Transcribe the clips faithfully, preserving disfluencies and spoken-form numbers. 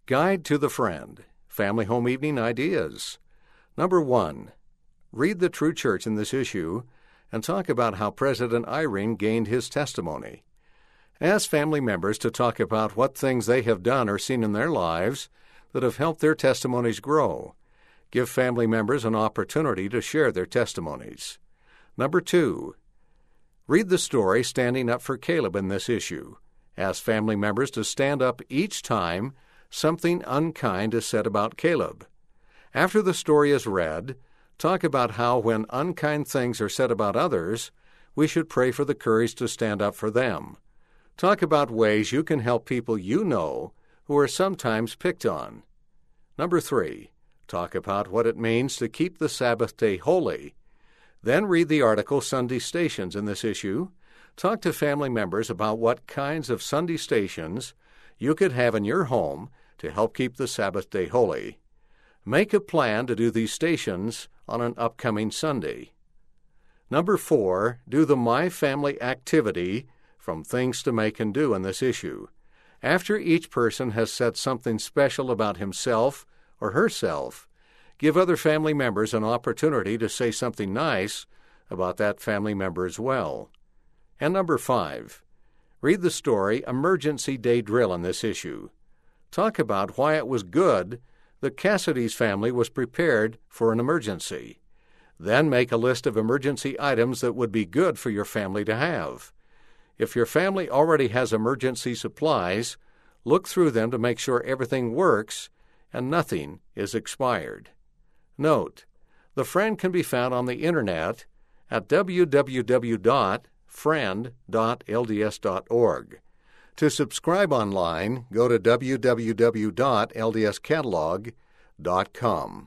Guide to the Friend, Family Home Evening Ideas. Number one, read the True Church in this issue and talk about how President Eyring gained his testimony. Ask family members to talk about what things they have done or seen in their lives that have helped their testimonies grow. Give family members an opportunity to share their testimonies. Number two, read the story Standing Up for Caleb in this issue. Ask family members to stand up each time something unkind is said about Caleb. After the story is read, talk about how when unkind things are said about others, we should pray for the courage to stand up for them. Talk about ways you can help people you know who are sometimes picked on. Number three, talk about what it means to keep the Sabbath day holy. Then read the article Sunday Stations in this issue. Talk to family members about what kinds of Sunday stations you could have in your home to help keep the Sabbath day holy. Make a plan to do these stations on an upcoming Sunday. Number four, do the My Family activity from Things to Make and Do in this issue. After each person has said something special about himself or herself, give other family members an opportunity to say something nice about that family member as well. And number five, read the story Emergency Day Drill in this issue. Talk about why it was good that Cassidy's family was prepared for an emergency. Then make a list of emergency items that would be good for your family to have. If your family already has emergency supplies, look through them to make sure everything works and nothing is expired. Note, the Friend can be found on the Internet at w w w dot friend dot l d s dot org. To subscribe online, go to w w w dot l d s catalog dot com.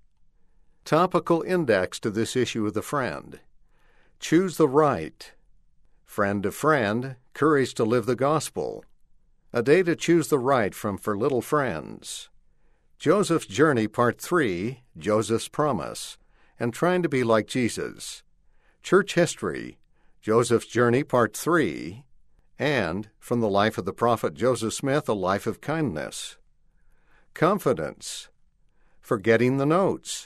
Topical index to this issue of The Friend. Choose the Right. Friend to Friend, Courage to Live the Gospel. A Day to Choose the Right from For Little Friends. Joseph's Journey Part three, Joseph's Promise, and Trying to Be Like Jesus. Church History, Joseph's Journey Part three, and From the Life of the Prophet Joseph Smith, A Life of Kindness. Confidence, Forgetting the Notes.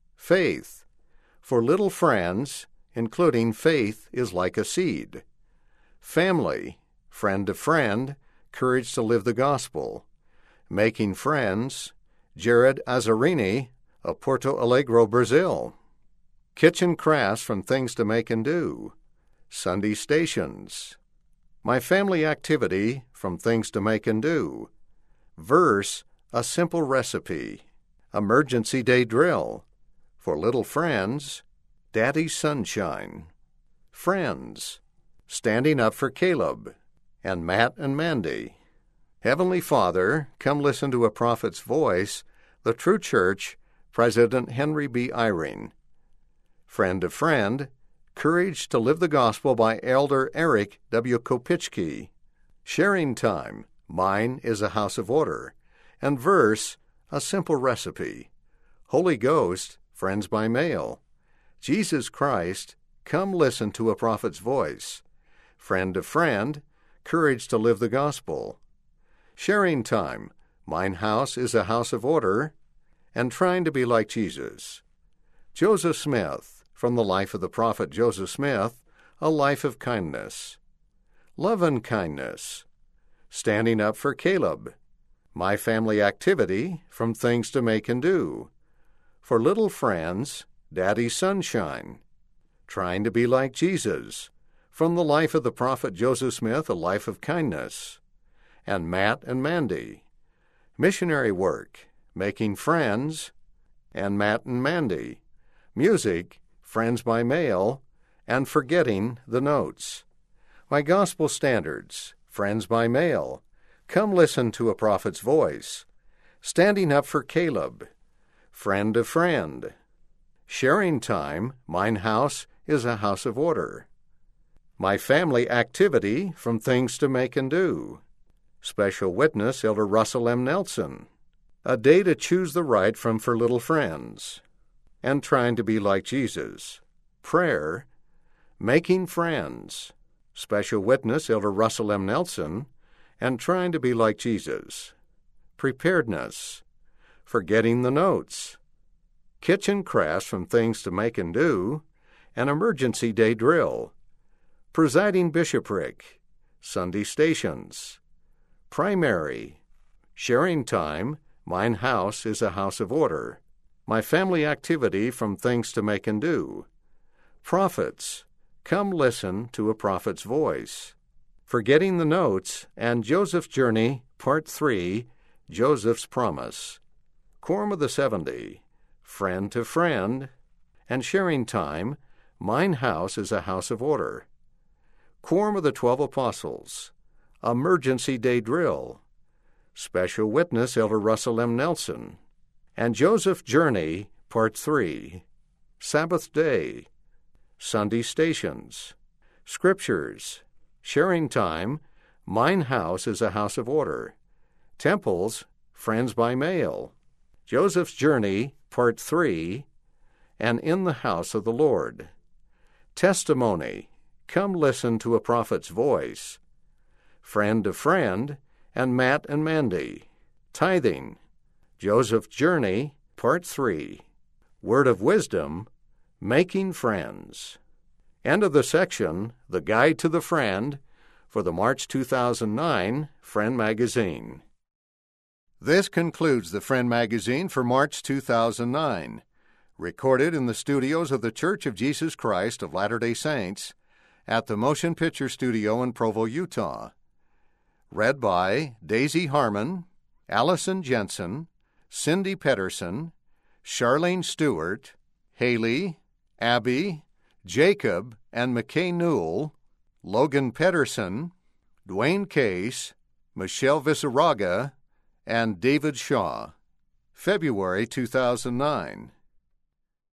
Faith, For Little Friends, including Faith is Like a Seed. Family, Friend to Friend, Courage to Live the Gospel. Making Friends, Jared Azzarini of Porto Alegre, Brazil. Kitchen Crafts from Things to Make and Do. Sunday Stations. My Family Activity from Things to Make and Do. Verse, A Simple Recipe. Emergency Day Drill. For Little Friends, Daddy's Sunshine. Friends, Standing Up for Caleb, and Matt and Mandy. Heavenly Father, come listen to a prophet's voice, the True Church, President Henry B. Eyring. Friend to Friend, Courage to Live the Gospel by Elder Eric W. Kopicki. Sharing Time, Mine is a House of Order. And Verse, A Simple Recipe. Holy Ghost, Friends by Mail. Jesus Christ, Come Listen to a Prophet's Voice. Friend to Friend, Courage to Live the Gospel. Sharing Time, Mine House is a House of Order. And Trying to Be Like Jesus. Joseph Smith, From the Life of the Prophet Joseph Smith, A Life of Kindness. Love and Kindness. Standing Up for Caleb. My Family Activity, From Things to Make and Do. For Little Friends, Daddy's Sunshine. Trying to Be Like Jesus. From the Life of the Prophet Joseph Smith, A Life of Kindness. And Matt and Mandy. Missionary Work, Making Friends, and Matt and Mandy. Music, Friends by Mail, and Forgetting the Notes. My Gospel Standards, Friends by Mail. Come Listen to a Prophet's Voice. Standing Up for Caleb. Friend to Friend. Sharing Time, Mine House is a House of Order. My Family Activity, From Things to Make and Do. Special Witness, Elder Russell M. Nelson. A Day to Choose the Right from For Little Friends. And Trying to Be Like Jesus. Prayer, Making Friends. Special Witness, Elder Russell M. Nelson. And Trying to Be Like Jesus. preparedness, forgetting the notes, kitchen crafts from things to make and do, an emergency day drill, presiding bishopric, Sunday stations, primary, sharing time, mine house is a house of order, my family activity from things to make and do, prophets, come listen to a prophet's voice, forgetting the notes, and Joseph's journey, part three, Joseph's promise, quorum of the seventy, friend to friend, and sharing time, mine house is a house of order, quorum of the twelve apostles, emergency day drill, special witness Elder Russell M. Nelson, and Joseph's journey, part three, Sabbath day, Sunday stations, scriptures, sharing time, mine house is a house of order, temples, friends by mail, Joseph's journey, part three, and in the house of the Lord, testimony, come listen to a prophet's voice, friend to friend, and Matt and Mandy, tithing, Joseph's journey, part three, word of wisdom, making friends. End of the section, The Guide to the Friend, for the March two thousand nine Friend Magazine. This concludes the Friend Magazine for March two thousand nine, recorded in the studios of the Church of Jesus Christ of Latter-day Saints at the Motion Picture Studio in Provo, Utah. Read by Daisy Harmon, Allison Jensen, Cindy Pedersen, Charlene Stewart, Haley, Abby, Jacob and McKay Newell, Logan Pedersen, Dwayne Case, Michelle Visaraga, and David Shaw. February two thousand nine.